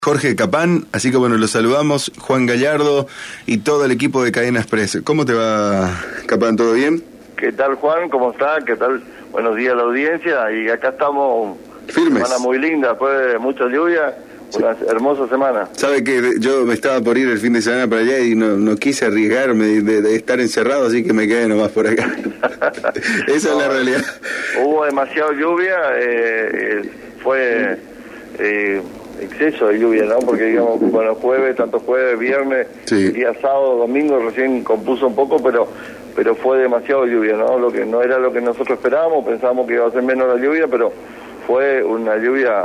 Jorge Capán, así que bueno, los saludamos, Juan Gallardo y todo el equipo de Cadena Express. ¿Cómo te va, Capán? ¿Todo bien? ¿Qué tal, Juan? ¿Cómo está? ¿Qué tal? Buenos días a la audiencia, y acá estamos. Firmes. Semana muy linda, después de mucha lluvia, una hermosa semana. Sabe que yo me estaba por ir el fin de semana para allá y no quise arriesgarme de estar encerrado, así que me quedé nomás por acá. Esa es la realidad. Hubo demasiada lluvia, fue exceso de lluvia, ¿no? Porque digamos, bueno, tanto jueves, viernes, sí. Día sábado, domingo recién compuso un poco, pero fue demasiado lluvia, ¿no? Lo que no era lo que nosotros esperábamos, pensábamos que iba a ser menos la lluvia, pero fue una lluvia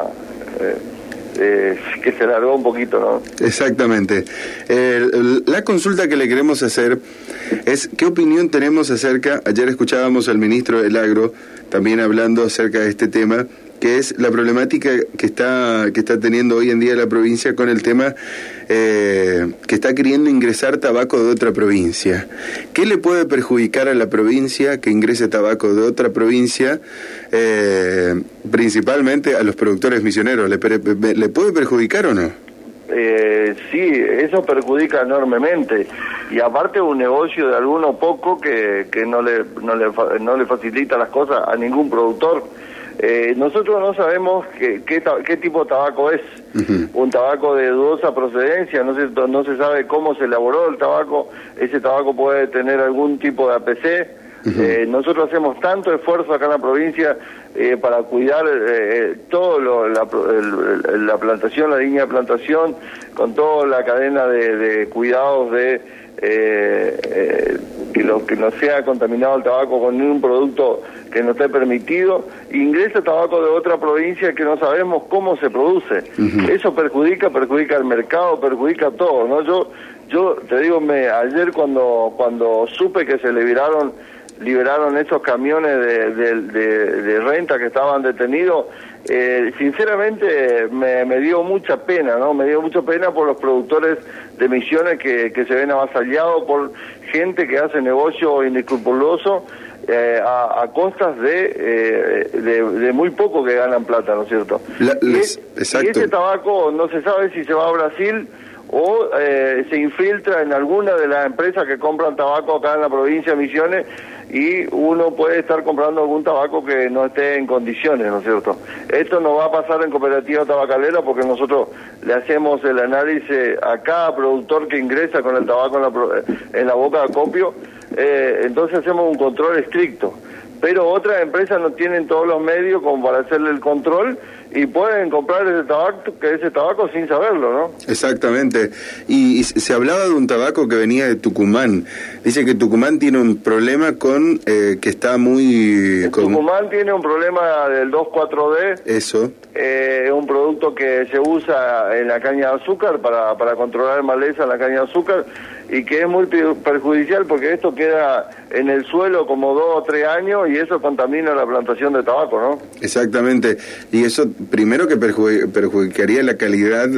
que se largó un poquito, ¿no? Exactamente. La consulta que le queremos hacer es ¿qué opinión tenemos acerca? Ayer escuchábamos al ministro del Agro también hablando acerca de este tema, que es la problemática que está teniendo hoy en día la provincia con el tema que está queriendo ingresar tabaco de otra provincia. ¿Qué le puede perjudicar a la provincia que ingrese tabaco de otra provincia, principalmente a los productores misioneros? ¿Le puede perjudicar o no? Sí, eso perjudica enormemente, y aparte un negocio de alguno poco que no le facilita las cosas a ningún productor. Nosotros no sabemos qué tipo de tabaco es. Uh-huh. Un tabaco de dudosa procedencia, no se sabe cómo se elaboró el tabaco. Ese tabaco puede tener algún tipo de APC. Uh-huh. Nosotros hacemos tanto esfuerzo acá en la provincia para cuidar todo la plantación, la línea de plantación, con toda la cadena de cuidados de que no sea contaminado el tabaco con ningún producto que no esté permitido. Ingresa tabaco de otra provincia que no sabemos cómo se produce. Uh-huh. Eso perjudica el mercado, perjudica todo, ¿no? Yo te digo, ayer cuando supe que se liberaron esos camiones de renta que estaban detenidos, sinceramente me dio mucha pena, ¿no? Me dio mucha pena por los productores de Misiones que se ven avasallados por gente que hace negocio inescrupuloso a costas de muy poco que ganan plata, ¿no es cierto? Y ese tabaco no se sabe si se va a Brasil o se infiltra en alguna de las empresas que compran tabaco acá en la provincia de Misiones, y uno puede estar comprando algún tabaco que no esté en condiciones, ¿no es cierto? Esto no va a pasar en cooperativa tabacalera, porque nosotros le hacemos el análisis a cada productor que ingresa con el tabaco en la boca de acopio, entonces hacemos un control estricto. Pero otras empresas no tienen todos los medios como para hacerle el control y pueden comprar ese tabaco sin saberlo, ¿no? Exactamente. Y se hablaba de un tabaco que venía de Tucumán. Dice que Tucumán tiene un problema con que está muy... Tucumán tiene un problema del 2,4-D. Eso. Es un producto que se usa en la caña de azúcar para controlar maleza en la caña de azúcar, y que es muy perjudicial porque esto queda en el suelo como 2 o 3 años y eso contamina la plantación de tabaco, ¿no? Exactamente. Y eso primero que perjudicaría la calidad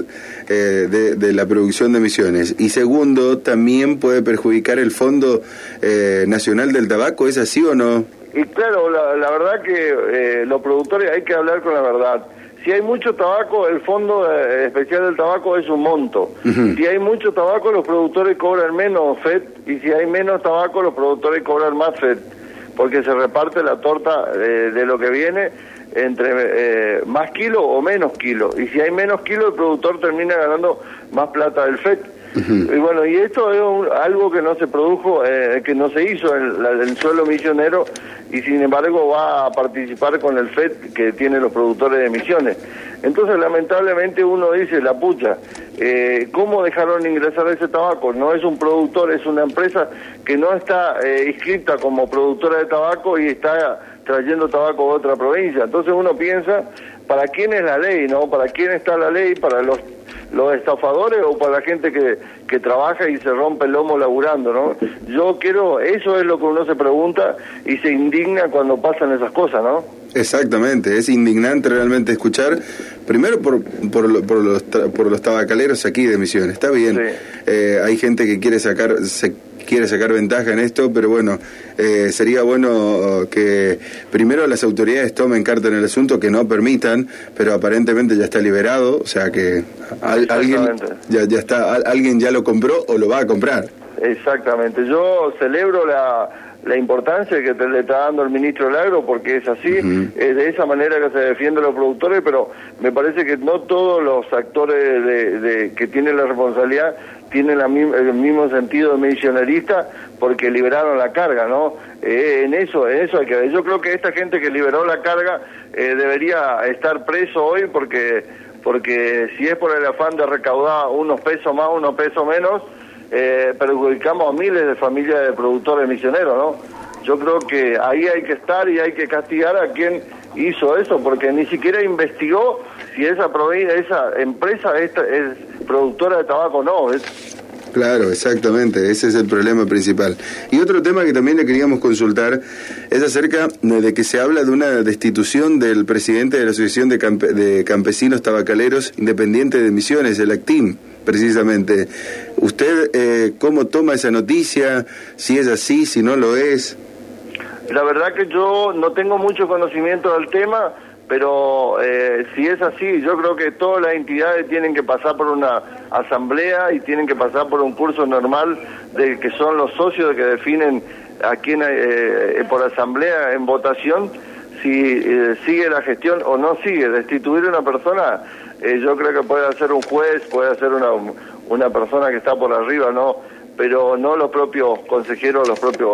de la producción de Misiones, y segundo también puede perjudicar el Fondo Nacional del Tabaco. ¿Es así o no? Y claro, la verdad que los productores hay que hablar con la verdad. Si hay mucho tabaco, el Fondo Especial del Tabaco es un monto. Uh-huh. Si hay mucho tabaco, los productores cobran menos FED, y si hay menos tabaco, los productores cobran más FED, porque se reparte la torta de lo que viene entre más kilos o menos kilos, y si hay menos kilos, el productor termina ganando más plata del FED. Uh-huh. Y bueno, y esto es algo que no se produjo, que no se hizo en el suelo misionero, y sin embargo va a participar con el FED que tienen los productores de Misiones. Entonces lamentablemente uno dice, la pucha, ¿cómo dejaron ingresar ese tabaco? No es un productor, es una empresa que no está inscrita como productora de tabaco y está trayendo tabaco de otra provincia. Entonces uno piensa, ¿para quién es la ley, no? ¿Para quién está la ley? ¿Para los estafadores o para la gente que trabaja y se rompe el lomo laburando, no? Eso es lo que uno se pregunta y se indigna cuando pasan esas cosas, ¿no? Exactamente, es indignante realmente escuchar, primero por los tabacaleros aquí de Misiones, está bien, sí. Hay gente que quiere sacar ventaja en esto, pero bueno, sería bueno que primero las autoridades tomen carta en el asunto, que no permitan, pero aparentemente ya está liberado, o sea que alguien alguien ya lo compró o lo va a comprar. Exactamente, yo celebro la importancia que le está dando el ministro del Agro, porque es así, es de esa manera que se defienden los productores, pero me parece que no todos los actores que tienen la responsabilidad tienen el mismo sentido misionarista, porque liberaron la carga, ¿no? En eso hay que ver. Yo creo que esta gente que liberó la carga debería estar preso hoy, porque si es por el afán de recaudar unos pesos más, unos pesos menos, perjudicamos a miles de familias de productores misioneros, ¿no? Yo creo que ahí hay que estar y hay que castigar a quien hizo eso, porque ni siquiera investigó si esa empresa es productora de tabaco o no. Claro, exactamente, ese es el problema principal. Y otro tema que también le queríamos consultar es acerca de que se habla de una destitución del presidente de la Asociación de Campesinos Tabacaleros Independiente de Misiones, el ACTIM, precisamente. ¿Usted cómo toma esa noticia? Si es así, si no lo es. La verdad que yo no tengo mucho conocimiento del tema, pero si es así, yo creo que todas las entidades tienen que pasar por una asamblea y tienen que pasar por un curso normal de que son los socios que definen a quién por asamblea en votación si sigue la gestión o no sigue. Destituir a una persona, yo creo que puede hacer un juez, puede hacer una persona que está por arriba, ¿no? Pero no los propios consejeros,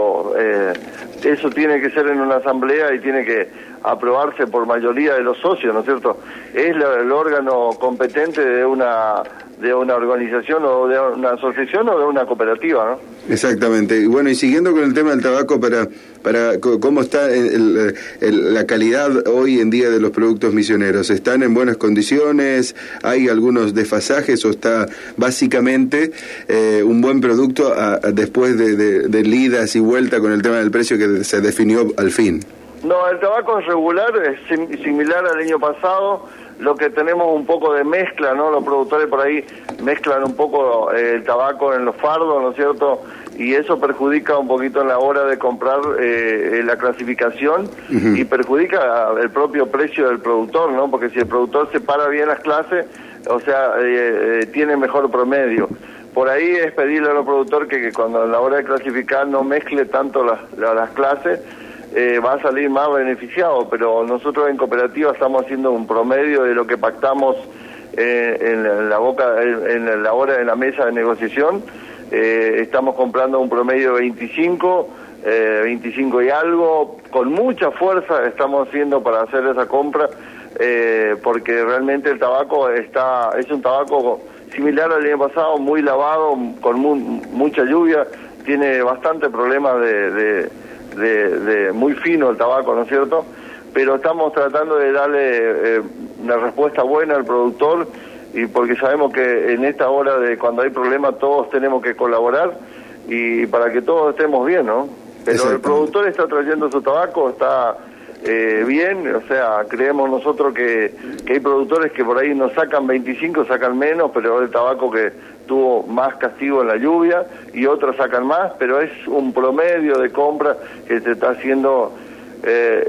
eso tiene que ser en una asamblea y tiene que aprobarse por mayoría de los socios, ¿no es cierto? Es el órgano competente de una organización o de una asociación o de una cooperativa, ¿no? Exactamente. Y bueno, y siguiendo con el tema del tabaco, para cómo está la calidad hoy en día de los productos misioneros, ¿están en buenas condiciones? ¿Hay algunos desfasajes o está básicamente un buen producto después de idas y vuelta con el tema del precio que se definió al fin? No, el tabaco es regular, es similar al año pasado. Lo que tenemos un poco de mezcla, ¿no? Los productores por ahí mezclan un poco el tabaco en los fardos, ¿no es cierto? Y eso perjudica un poquito en la hora de comprar la clasificación y perjudica el propio precio del productor, ¿no? Porque si el productor separa bien las clases, o sea, tiene mejor promedio. Por ahí es pedirle a los productores que cuando a la hora de clasificar no mezcle tanto las clases, va a salir más beneficiado, pero nosotros en cooperativa estamos haciendo un promedio de lo que pactamos en la hora de la mesa de negociación. Estamos comprando un promedio de 25 y algo, con mucha fuerza estamos haciendo para hacer esa compra, porque realmente el tabaco es un tabaco similar al año pasado, muy lavado, con mucha lluvia, tiene bastante problemas de muy fino el tabaco, ¿no es cierto? Pero estamos tratando de darle una respuesta buena al productor, y porque sabemos que en esta hora de cuando hay problemas todos tenemos que colaborar y para que todos estemos bien, ¿no? Pero el productor está trayendo su tabaco, está bien, o sea, creemos nosotros que hay productores que por ahí no sacan 25, sacan menos, pero el tabaco que tuvo más castigo en la lluvia, y otros sacan más, pero es un promedio de compra que se está haciendo de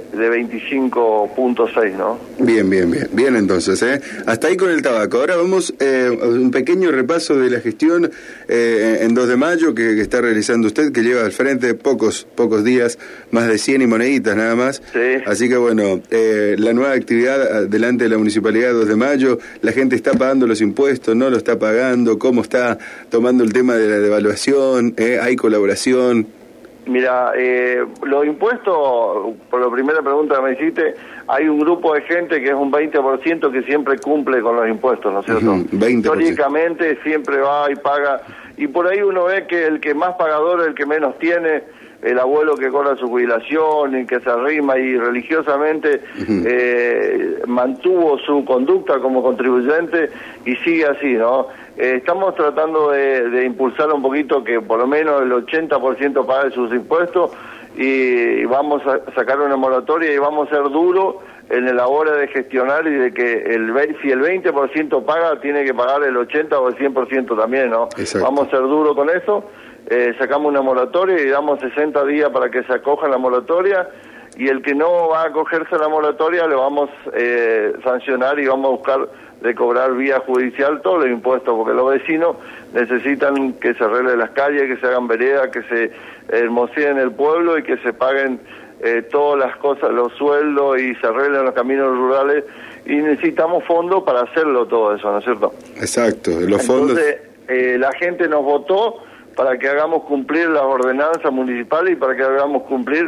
25.6, ¿no? Bien entonces, hasta ahí con el tabaco. Ahora vamos a un pequeño repaso de la gestión en 2 de mayo que está realizando usted, que lleva al frente pocos días, más de 100 y moneditas nada más. Sí. Así que bueno, la nueva actividad delante de la Municipalidad 2 de mayo, la gente está pagando los impuestos, no lo está pagando, cómo está tomando el tema de la devaluación, hay colaboración. Mira, los impuestos, por la primera pregunta que me hiciste, hay un grupo de gente que es un 20% que siempre cumple con los impuestos, ¿no es cierto? 20%. Históricamente siempre va y paga, y por ahí uno ve que el que más pagador es el que menos tiene, el abuelo que cobra su jubilación y que se arrima y religiosamente mantuvo su conducta como contribuyente y sigue así, ¿no? Estamos tratando de impulsar un poquito que por lo menos el 80% pague sus impuestos y vamos a sacar una moratoria y vamos a ser duros en la hora de gestionar y de que si el 20% paga, tiene que pagar el 80 o el 100% también, ¿no? Exacto. Vamos a ser duros con eso, sacamos una moratoria y damos 60 días para que se acoja la moratoria, y el que no va a acogerse a la moratoria le vamos a sancionar y vamos a buscar de cobrar vía judicial todos los impuestos, porque los vecinos necesitan que se arreglen las calles, que se hagan veredas, que se hermoseen el pueblo y que se paguen todas las cosas, los sueldos, y se arreglen los caminos rurales, y necesitamos fondos para hacerlo todo eso, ¿no es cierto? Exacto, los fondos. Entonces, la gente nos votó para que hagamos cumplir las ordenanzas municipales y para que hagamos cumplir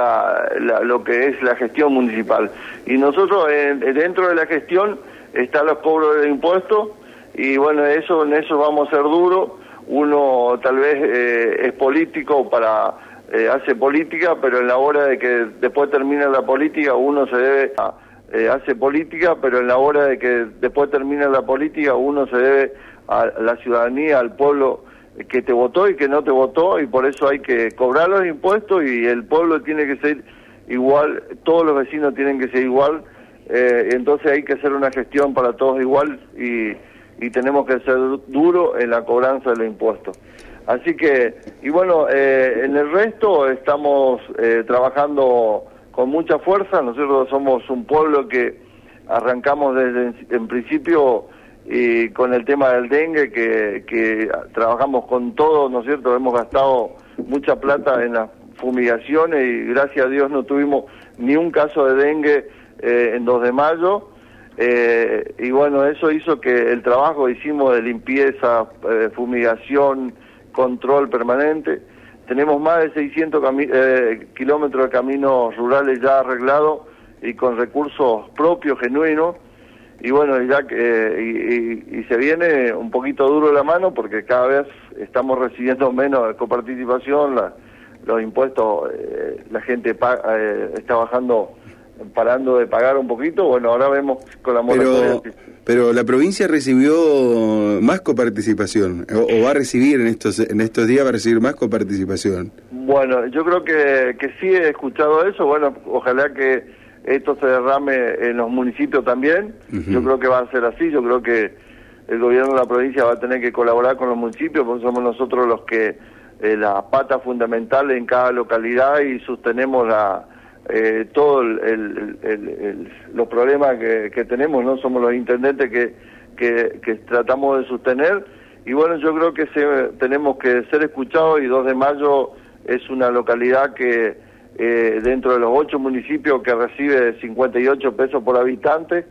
lo que es la gestión municipal. Y nosotros, dentro de la gestión, están los cobros de impuestos, y bueno, en eso vamos a ser duros. Uno tal vez es político hace política, pero en la hora de que después termina la política, uno se debe hace política, pero en la hora de que después termina la política, uno se debe a la ciudadanía, al pueblo que te votó y que no te votó, y por eso hay que cobrar los impuestos, y el pueblo tiene que ser igual, todos los vecinos tienen que ser igual, entonces hay que hacer una gestión para todos igual, y tenemos que ser duros en la cobranza de los impuestos. Así que, y bueno, en el resto estamos trabajando con mucha fuerza. Nosotros somos un pueblo que arrancamos desde en principio y con el tema del dengue, que trabajamos con todo, ¿no es cierto? Hemos gastado mucha plata en las fumigaciones y gracias a Dios no tuvimos ni un caso de dengue en 2 de mayo. Y bueno, eso hizo que el trabajo que hicimos de limpieza, fumigación, control permanente, tenemos más de 600 kilómetros de caminos rurales ya arreglados y con recursos propios, genuinos, y bueno, ya y se viene un poquito duro la mano porque cada vez estamos recibiendo menos coparticipación, los impuestos, la gente está parando de pagar un poquito. Bueno, ahora vemos con la moratoria. Pero la provincia recibió más coparticipación, o va a recibir en estos días, va a recibir más coparticipación. Bueno, yo creo que sí he escuchado eso. Bueno, ojalá que esto se derrame en los municipios también. Yo creo que va a ser así. Yo creo que el gobierno de la provincia va a tener que colaborar con los municipios, porque somos nosotros los que la pata fundamental en cada localidad, y sostenemos todos los problemas que tenemos, ¿no? Somos los intendentes que tratamos de sostener, y bueno, yo creo que tenemos que ser escuchados, y 2 de mayo es una localidad que dentro de los 8 municipios que recibe 58 pesos por habitante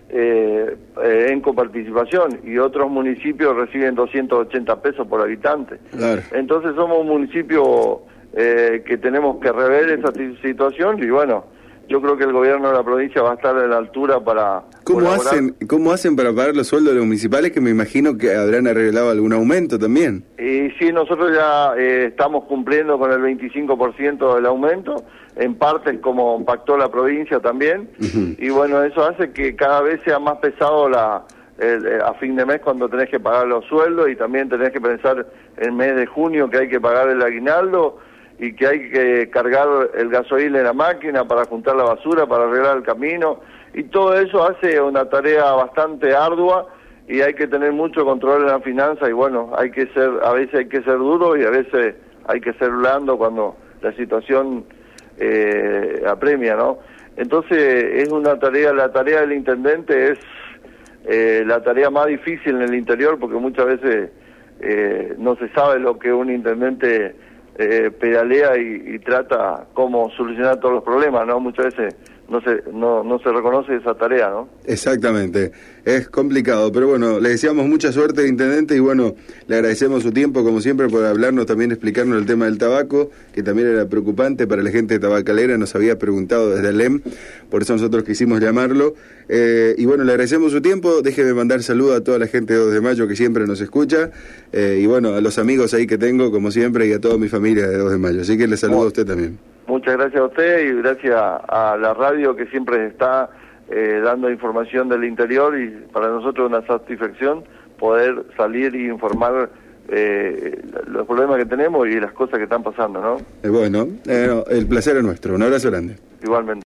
en coparticipación, y otros municipios reciben 280 pesos por habitante. Claro. Entonces somos un municipio que tenemos que rever esa situación, y bueno, yo creo que el gobierno de la provincia va a estar a la altura para ¿Cómo hacen para pagar los sueldos de los municipales, que me imagino que habrán arreglado algún aumento también? Y sí, nosotros ya estamos cumpliendo con el 25% del aumento, en parte como pactó la provincia también, y bueno, eso hace que cada vez sea más pesado a fin de mes cuando tenés que pagar los sueldos, y también tenés que pensar en el mes de junio que hay que pagar el aguinaldo, y que hay que cargar el gasoil en la máquina para juntar la basura, para arreglar el camino, y todo eso hace una tarea bastante ardua, y hay que tener mucho control en la finanza, y bueno, a veces hay que ser duro y a veces hay que ser blando cuando la situación apremia, ¿no? Entonces es una tarea, la tarea del intendente es la tarea más difícil en el interior, porque muchas veces no se sabe lo que un intendente pedalea y trata cómo solucionar todos los problemas, ¿no? Muchas veces no se reconoce esa tarea, ¿no? Exactamente, es complicado, pero bueno, le deseamos mucha suerte, intendente, y bueno, le agradecemos su tiempo, como siempre, por hablarnos, también explicarnos el tema del tabaco, que también era preocupante para la gente de Tabacalera, nos había preguntado desde el LEM, por eso nosotros quisimos llamarlo, y bueno, le agradecemos su tiempo, déjeme mandar saludos a toda la gente de 2 de mayo que siempre nos escucha, y bueno, a los amigos ahí que tengo, como siempre, y a toda mi familia de 2 de mayo, así que le saludo a usted también. Muchas gracias a usted y gracias a la radio que siempre está dando información del interior, y para nosotros es una satisfacción poder salir y informar los problemas que tenemos y las cosas que están pasando, ¿no? Bueno, el placer es nuestro. Un abrazo grande. Igualmente.